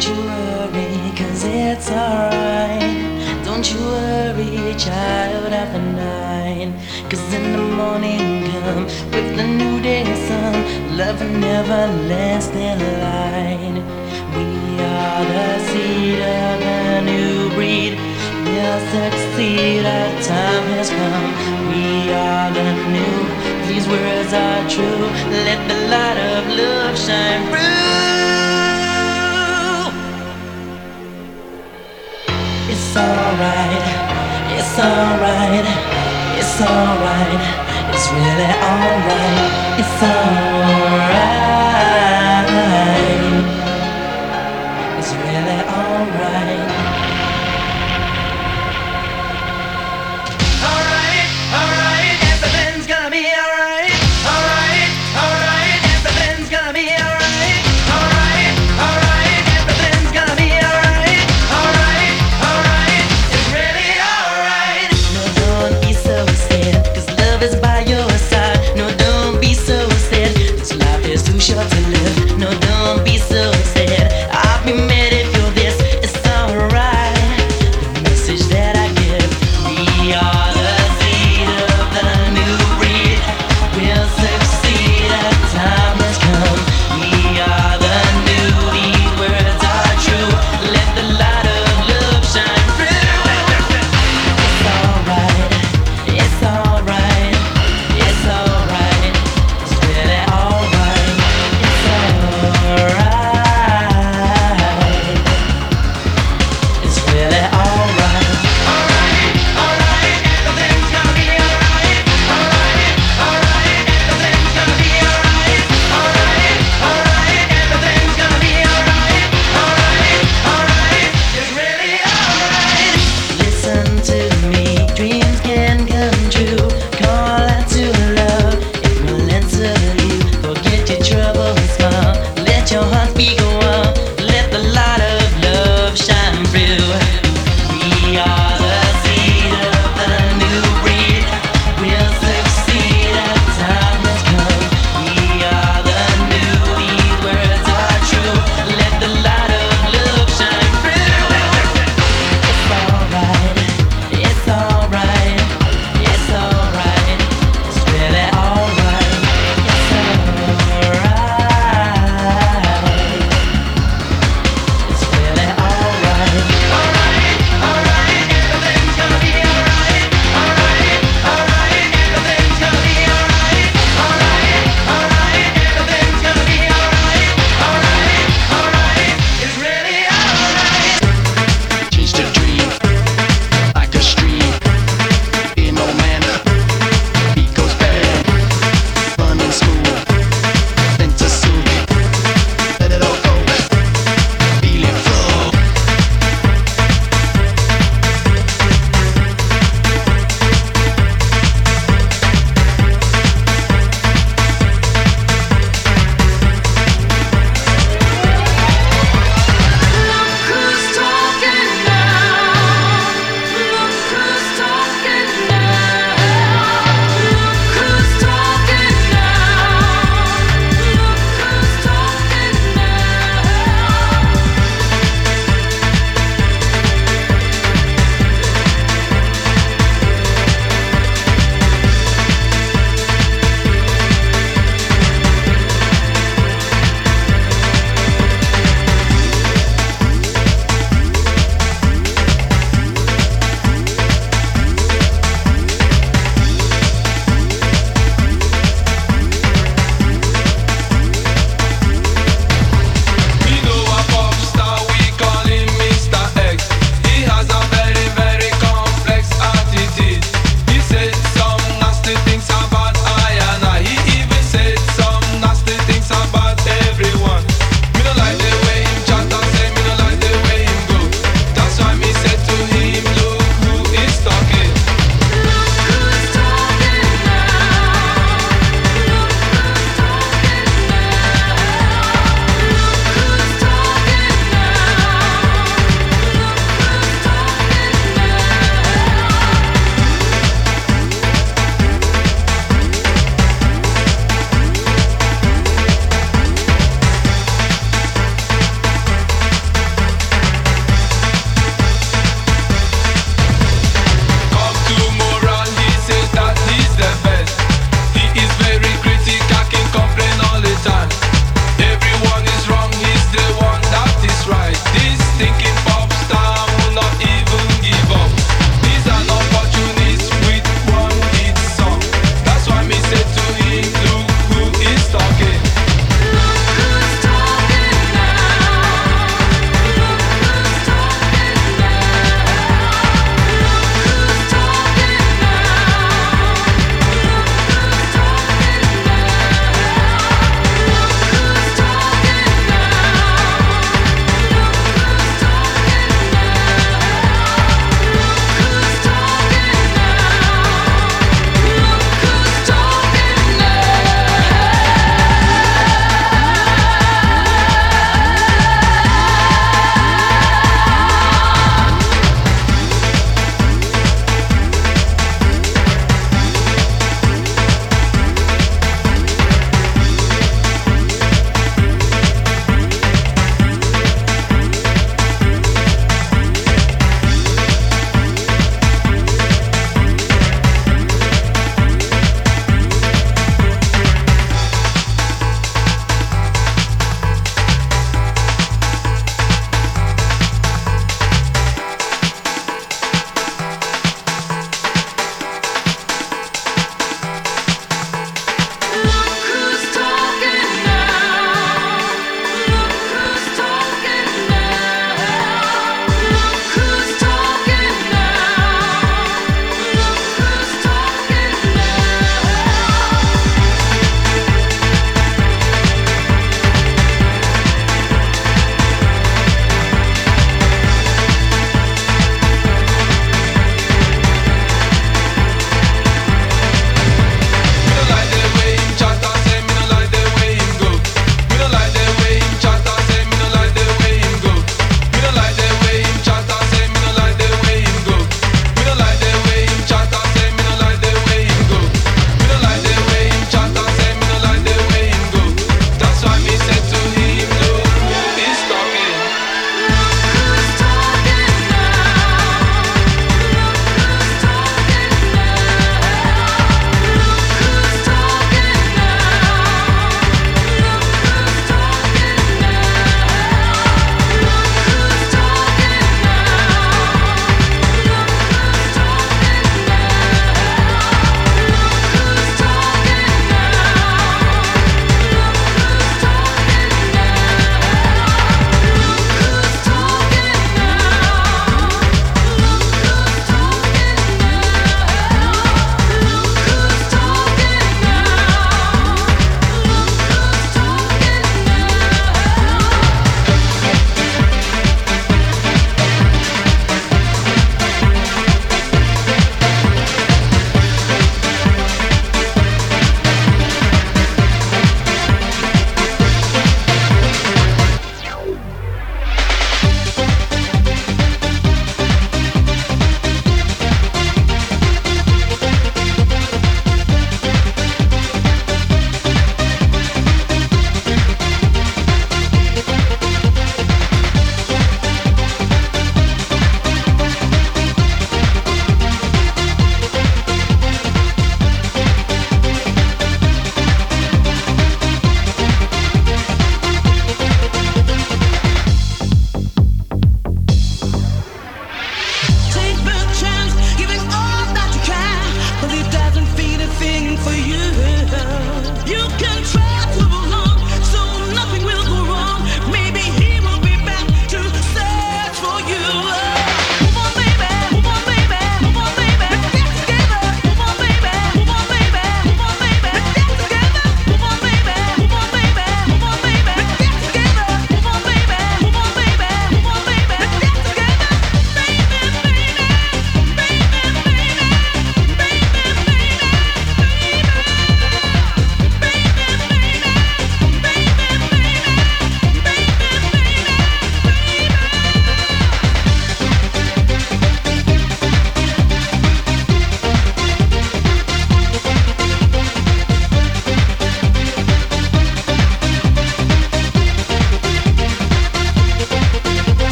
Don't you worry, 'cause it's alright. Don't you worry, child of the night. 'Cause in the morning come with the new day sun, love and everlasting light. We are the seed of a new breed. We'll succeed, our time has come. We are the new, these words are true. Let the light of love shine through. It's alright, it's alright, it's alright, it's really alright, it's alright, it's really alright. Alright, alright, everything's gonna be alright. Alright, alright, everything's gonna be alright. Alright, alright, everything's gonna be alright. Alright, alright, it's really alright. No, don't be so sad, 'cause love is by your side. No, don't be so sad, 'cause life is too short to live. No, don't be so sad, I'll be mad if you're this. It's alright.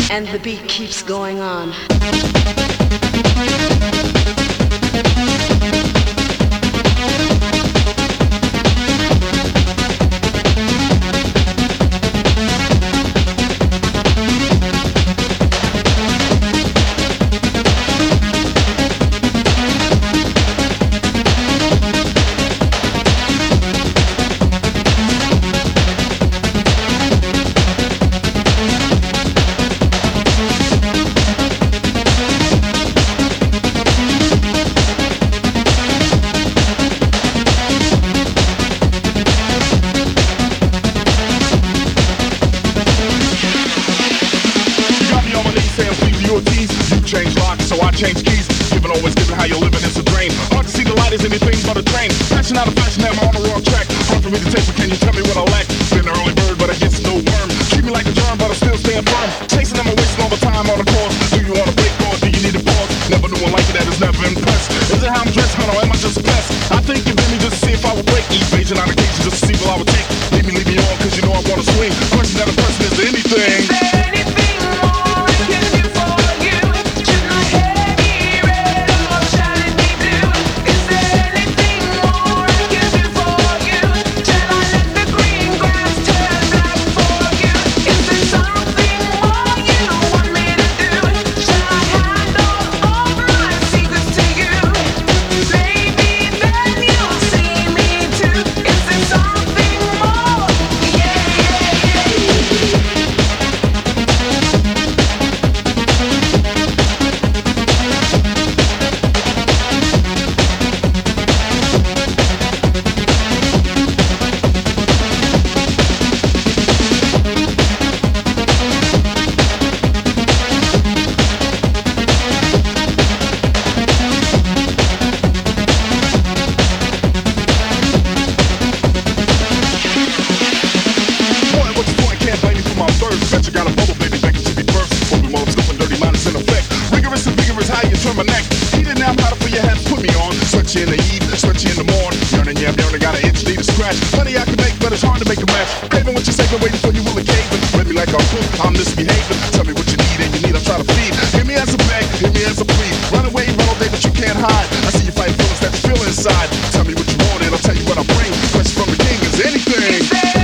and the beat keeps going on. Change keys, giving always giving how you're living, it's a drain. Hard to see the light is anything but a train. Passion out of fashion, am I on the wrong track? Hard for me to take, but can you tell me what I lack? Been an early bird, but I guess no worm. Treat me like a germ, but I still stand firm. Chasing them and wasting all the time on the course. Do you want to break or do you need a pause? Never knew one like it that has never impressed. Is it how I'm dressed, honey, or am I just a pest? I think you me just to see if I would break. Evasion on occasion just to see what I would take. Leave me on, cause you know I wanna swing. Question that a person is anything. I'm misbehaving. Tell me what you need and you need, I'll try to feed. Hit me as a beg, hit me as a plea. Run away, run all day, but you can't hide. I see you fighting feelings that you feel inside. Tell me what you want and I'll tell you what I bring. Question from the king is anything.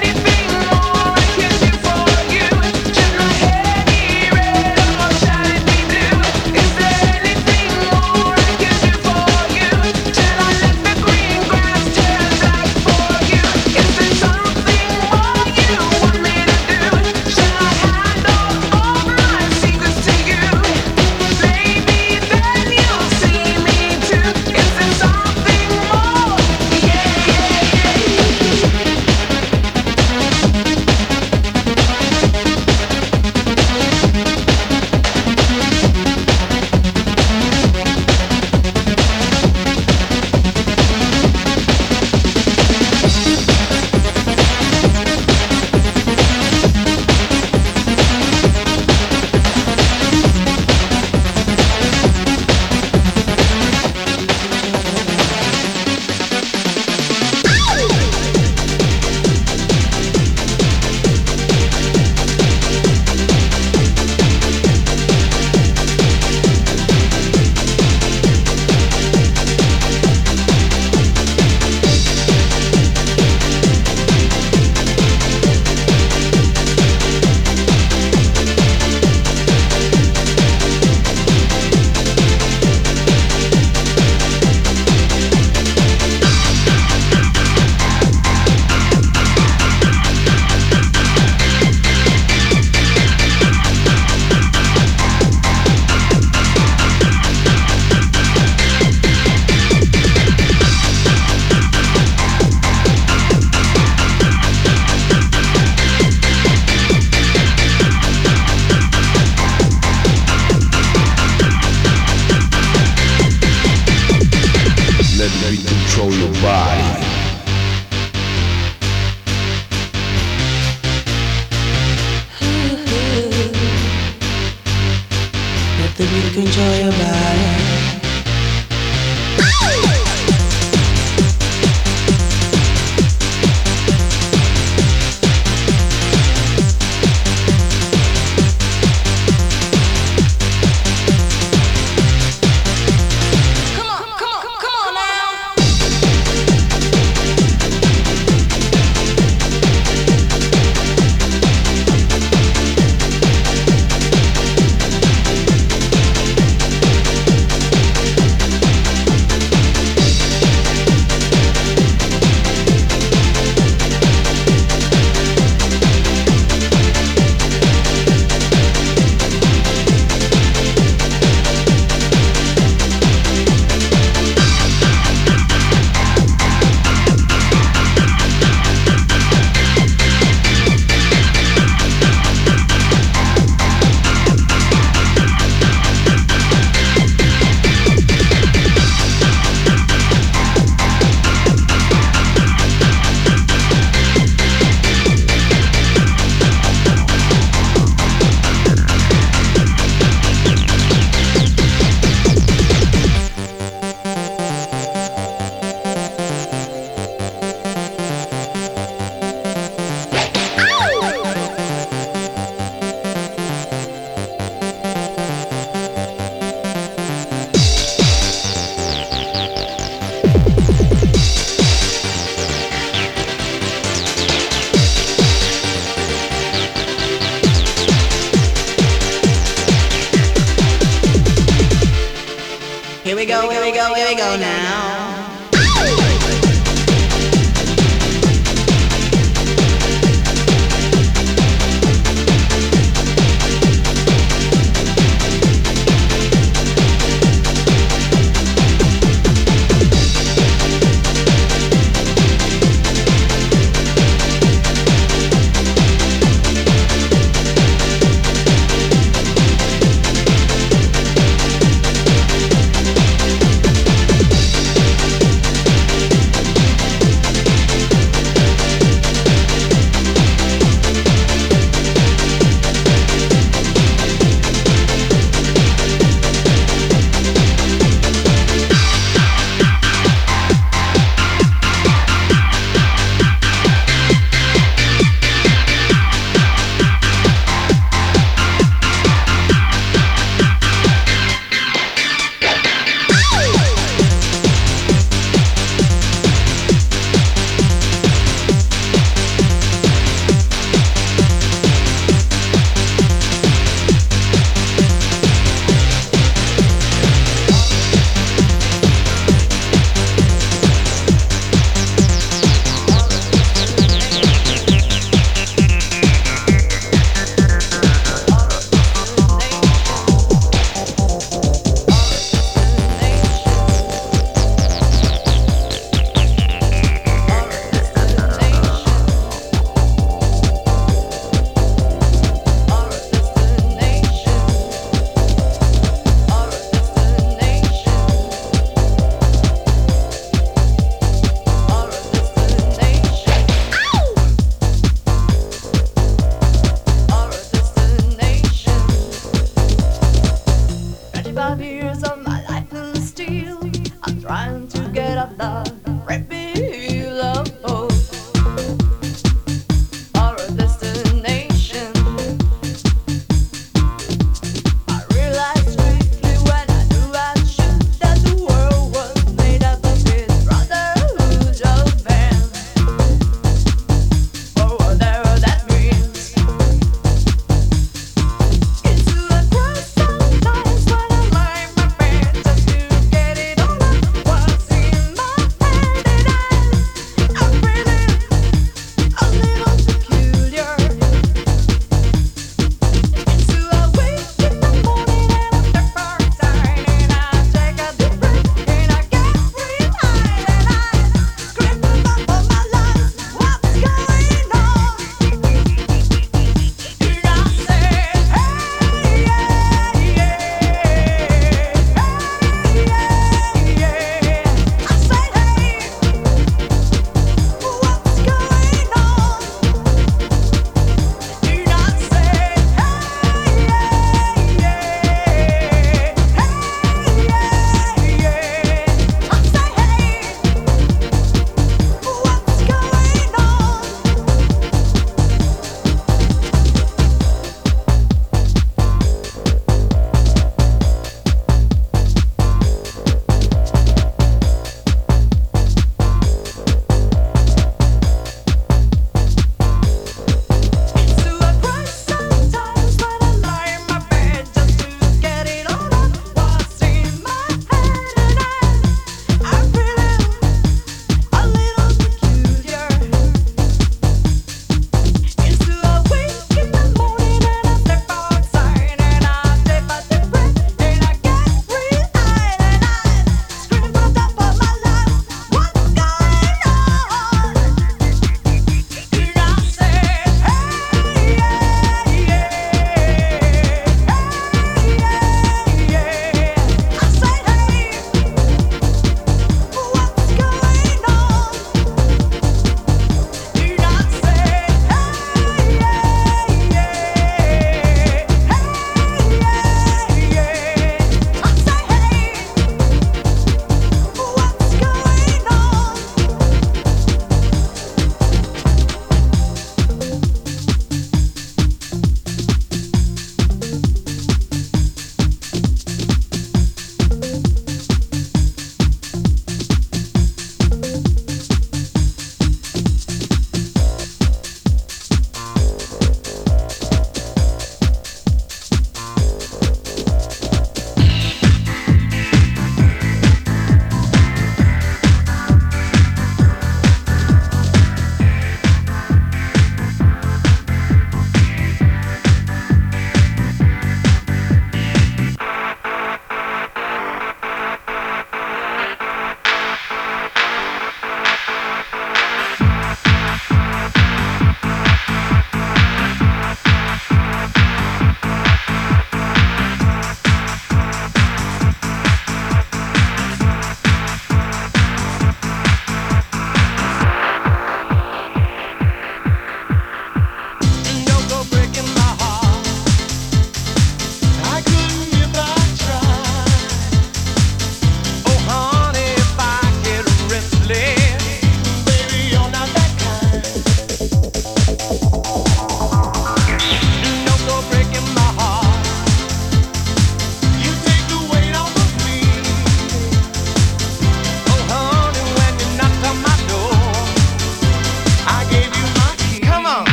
Enjoy your body. we go now.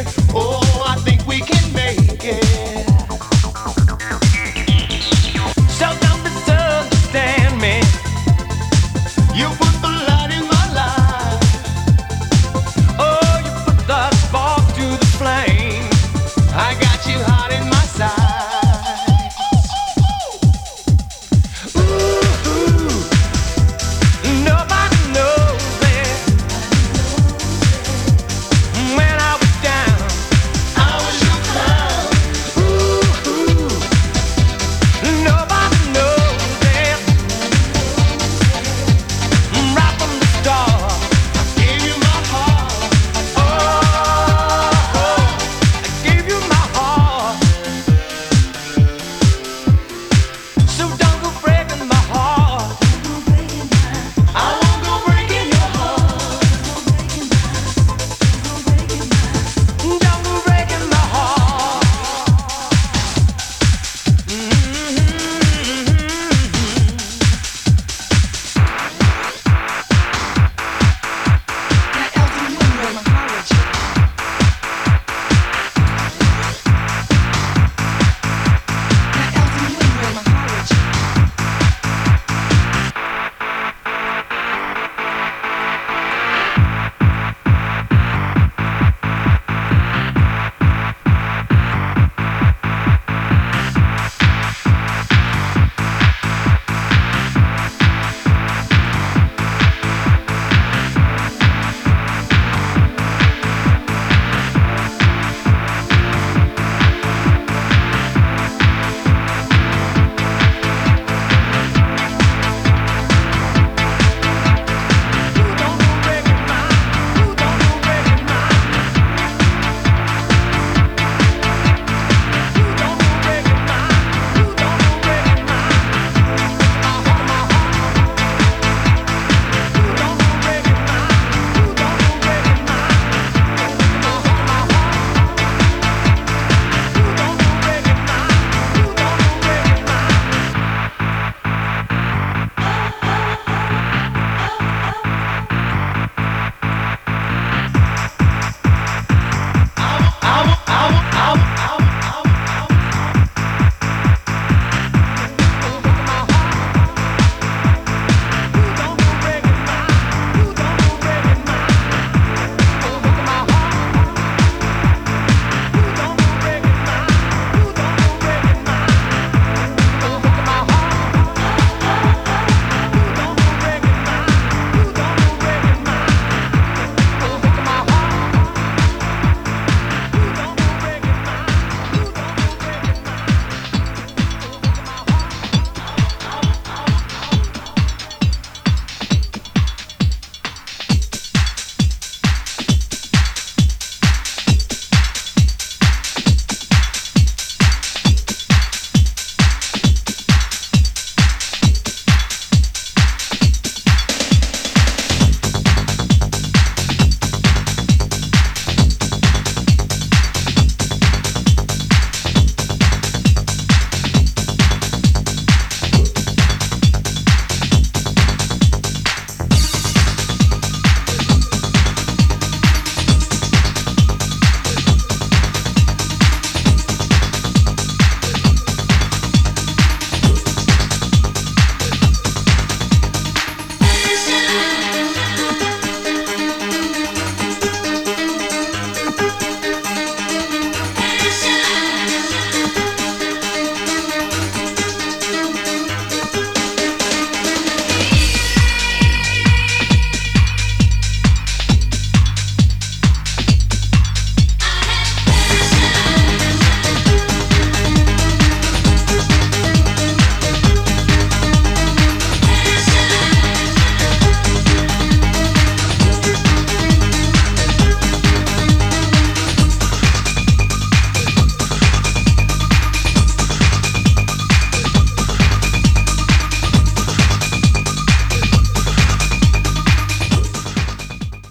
Oh,